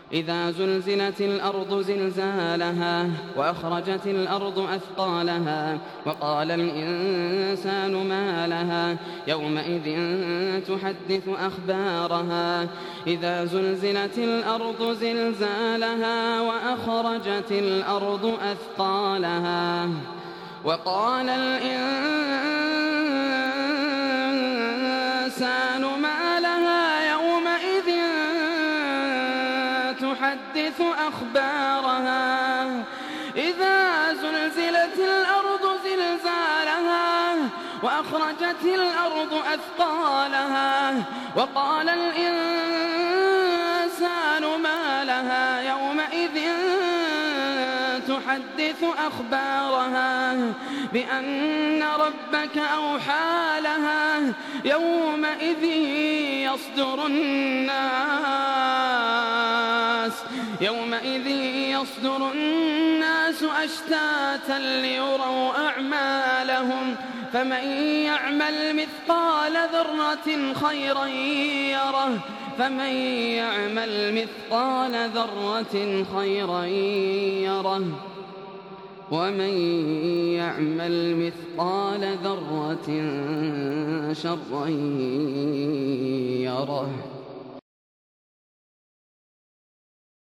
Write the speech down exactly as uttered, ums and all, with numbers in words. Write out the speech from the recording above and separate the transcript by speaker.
Speaker 1: إذا زلزلت الأرض زلزالها وأخرجت الأرض أثقالها وقال الإنسان ما لها يومئذ تحدث أخبارها إذا زلزلت الأرض زلزالها وأخرجت الأرض أثقالها وقال الإنسان ما لها يومئذ تحدث أخبارها إذا زلزلت الأرض زلزالها وأخرجت الأرض أثقالها وقال الإنسان ما لها يومئذ تحدث أخبارها بأن ربك أوحى لها يومئذ يصدر الناس يومئذ يصدر الناس أشتاتا ليروا أعمالهم فمن يعمل مثقال ذرة خيرا يره فمن يعمل مثقال ذرة خيرا يره ومن يعمل مثقال ذرة شرا يره.